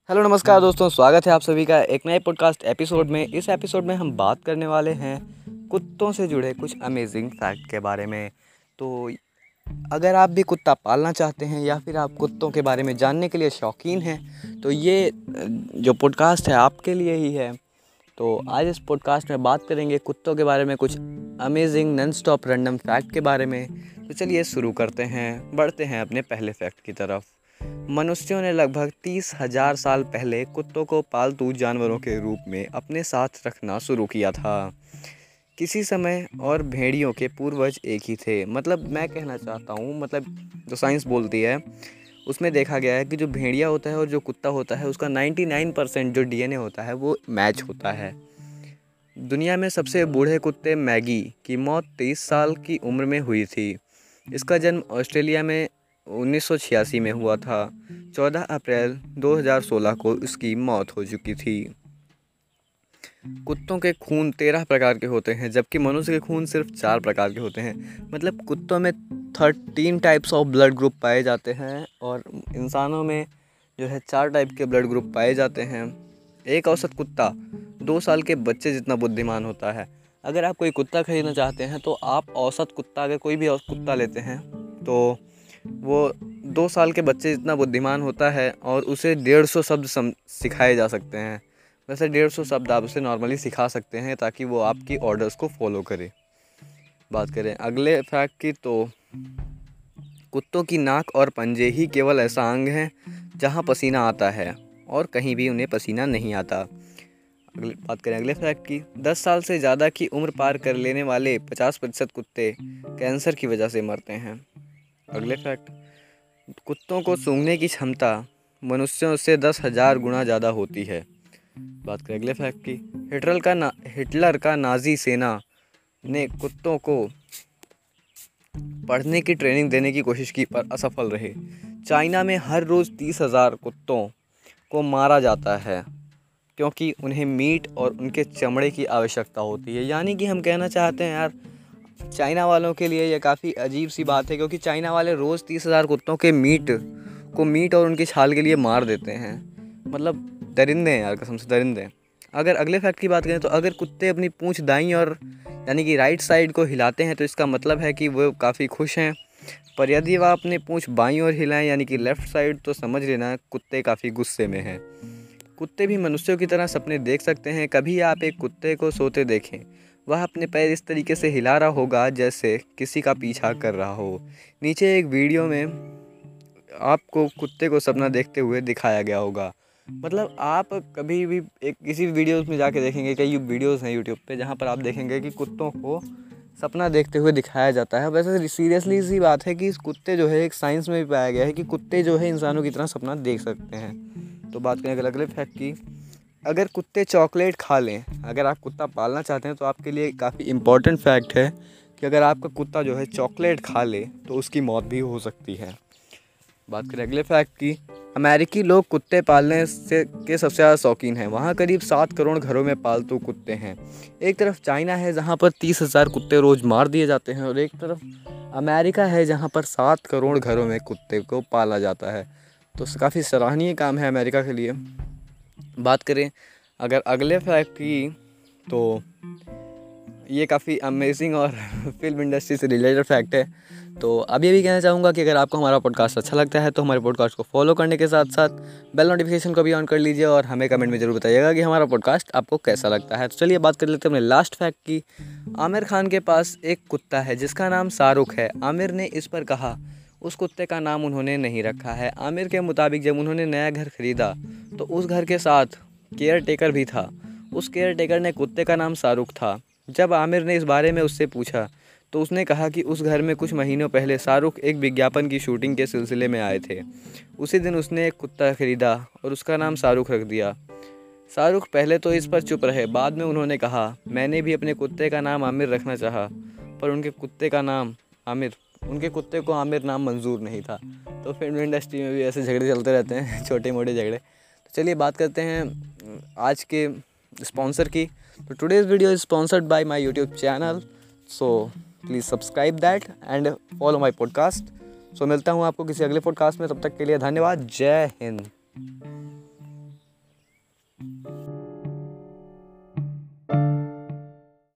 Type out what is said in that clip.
Hello नमस्कार दोस्तों, स्वागत है आप सभी का एक नए पॉडकास्ट एपिसोड में। इस एपिसोड में हम बात करने वाले हैं कुत्तों से जुड़े कुछ अमेजिंग फैक्ट के बारे में। तो अगर आप भी कुत्ता पालना चाहते हैं या फिर आप कुत्तों के बारे में जानने के लिए शौकीन हैं तो ये जो पॉडकास्ट है आपके लिए ही है। तो आज इस पॉडकास्ट में बात करेंगे कुत्तों के बारे में कुछ amazing non stop random fact के बारे में। तो चलिए शुरू करते हैं, बढ़ते हैं अपने पहले फैक्ट की तरफ। मनुष्यों ने लगभग 30,000 साल पहले कुत्तों को पालतू जानवरों के रूप में अपने साथ रखना शुरू किया था। किसी समय और भेड़ियों के पूर्वज एक ही थे। मतलब मैं कहना चाहता हूँ, मतलब जो साइंस बोलती है उसमें देखा गया है कि जो भेड़िया होता है और जो कुत्ता होता है उसका 99% जो डीएनए होता है वो मैच होता है। दुनिया में सबसे बूढ़े कुत्ते मैगी की मौत 23 साल की उम्र में हुई थी। इसका जन्म ऑस्ट्रेलिया में 1986 में हुआ था। 14 अप्रैल 2016 को इसकी मौत हो चुकी थी। कुत्तों के खून 13 प्रकार के होते हैं जबकि मनुष्य के खून सिर्फ 4 प्रकार के होते हैं। मतलब कुत्तों में 13 टाइप्स ऑफ ब्लड ग्रुप पाए जाते हैं और इंसानों में जो है 4 टाइप के ब्लड ग्रुप पाए जाते हैं। एक औसत कुत्ता 2 साल के बच्चे जितना बुद्धिमान होता है। अगर आप कोई कुत्ता खरीदना चाहते हैं तो आप औसत कुत्ता, अगर कोई भी औसत कुत्ता लेते हैं तो वो 2 साल के बच्चे जितना बुद्धिमान होता है और उसे 150 शब्द सिखाए जा सकते हैं। वैसे 150 शब्द आप उसे नॉर्मली सिखा सकते हैं ताकि वो आपकी ऑर्डर्स को फॉलो करे। बात करें अगले फैक्ट की तो कुत्तों की नाक और पंजे ही केवल ऐसा अंग है जहां पसीना आता है और कहीं भी उन्हें पसीना नहीं आता। बात करें अगले फैक्ट की, 10 साल से ज़्यादा की उम्र पार कर लेने वाले 50% कुत्ते कैंसर की वजह से मरते हैं। अगले फैक्ट, कुत्तों को सूंघने की क्षमता मनुष्यों से 10,000 गुना ज़्यादा होती है। बात करें अगले फैक्ट की, हिटलर का नाजी सेना ने कुत्तों को पढ़ने की ट्रेनिंग देने की कोशिश की पर असफल रहे। चाइना में हर रोज़ 30,000 कुत्तों को मारा जाता है क्योंकि उन्हें मीट और उनके चमड़े की आवश्यकता होती है। यानी कि हम कहना चाहते हैं यार, चाइना वालों के लिए ये काफ़ी अजीब सी बात है क्योंकि चाइना वाले रोज़ 30,000 कुत्तों के मीट और उनकी छाल के लिए मार देते हैं। मतलब दरिंदे हैं यार, कसम से दरिंदे हैं। अगर अगले फैक्ट की बात करें तो अगर कुत्ते अपनी पूंछ दाईं और यानी कि राइट साइड को हिलाते हैं तो इसका मतलब है कि वो काफ़ी खुश हैं। पर यदि वह अपनी पूंछ बाईं ओर हिलाएं यानी कि लेफ़्ट साइड तो समझ लेना कुत्ते काफ़ी गुस्से में हैं। कुत्ते भी मनुष्यों की तरह सपने देख सकते हैं। कभी आप एक कुत्ते को सोते देखें, वह अपने पैर इस तरीके से हिला रहा होगा जैसे किसी का पीछा कर रहा हो। नीचे एक वीडियो में आपको कुत्ते को सपना देखते हुए दिखाया गया होगा। मतलब आप कभी भी एक किसी वीडियोस में जाके देखेंगे, कई वीडियोस हैं यूट्यूब पे जहाँ पर आप देखेंगे कि कुत्तों को सपना देखते हुए दिखाया जाता है। वैसे सीरियसली सी बात है कि इस कुत्ते जो है, एक साइंस में भी पाया गया है कि कुत्ते जो है इंसानों की तरह सपना देख सकते हैं। तो बात करें अगले फैक्ट की, अगर कुत्ते चॉकलेट खा लें, अगर आप कुत्ता पालना चाहते हैं तो आपके लिए काफ़ी इम्पॉर्टेंट फैक्ट है कि अगर आपका कुत्ता जो है चॉकलेट खा ले तो उसकी मौत भी हो सकती है। बात करें अगले फैक्ट की, अमेरिकी लोग कुत्ते पालने से के सबसे ज़्यादा शौकीन हैं। वहाँ करीब 7 करोड़ घरों में पालतू कुत्ते हैं। एक तरफ चाइना है जहाँ पर 30,000 कुत्ते रोज़ मार दिए जाते हैं और एक तरफ अमेरिका है जहाँ पर 7 करोड़ घरों में कुत्ते को पाला जाता है। तो काफ़ी सराहनीय काम है अमेरिका के लिए। बात करें अगर अगले फैक्ट की तो ये काफ़ी अमेजिंग और फिल्म इंडस्ट्री से रिलेटेड फैक्ट है। तो अब ये भी कहना चाहूँगा कि अगर आपको हमारा पॉडकास्ट अच्छा लगता है तो हमारे पॉडकास्ट को फॉलो करने के साथ साथ बेल नोटिफिकेशन को भी ऑन कर लीजिए और हमें कमेंट में ज़रूर बताइएगा कि हमारा पॉडकास्ट आपको कैसा लगता है। तो चलिए बात कर लेते हैं अपने लास्ट फैक्ट की। आमिर खान के पास एक कुत्ता है जिसका नाम शाहरुख है। आमिर ने इस पर कहा उस कुत्ते का नाम उन्होंने नहीं रखा है। आमिर के मुताबिक जब उन्होंने नया घर खरीदा तो उस घर के साथ केयर टेकर भी था। उस केयर टेकर ने कुत्ते का नाम शाहरुख था। जब आमिर ने इस बारे में उससे पूछा तो उसने कहा कि उस घर में कुछ महीनों पहले शाहरुख एक विज्ञापन की शूटिंग के सिलसिले में आए थे। उसी दिन उसने एक कुत्ता खरीदा और उसका नाम शाहरुख रख दिया। शाहरुख पहले तो इस पर चुप रहे, बाद में उन्होंने कहा मैंने भी अपने कुत्ते का नाम आमिर रखना चाहा पर उनके कुत्ते को आमिर नाम मंजूर नहीं था। तो फिल्म इंडस्ट्री में भी ऐसे झगड़े चलते रहते हैं, छोटे मोटे झगड़े। तो चलिए बात करते हैं आज के स्पॉन्सर की। तो today's video is sponsored by my YouTube channel, so please subscribe that and follow my podcast. So मिलता हूँ आपको किसी अगले पॉडकास्ट में, तब तक के लिए धन्यवाद। जय हिंद। है।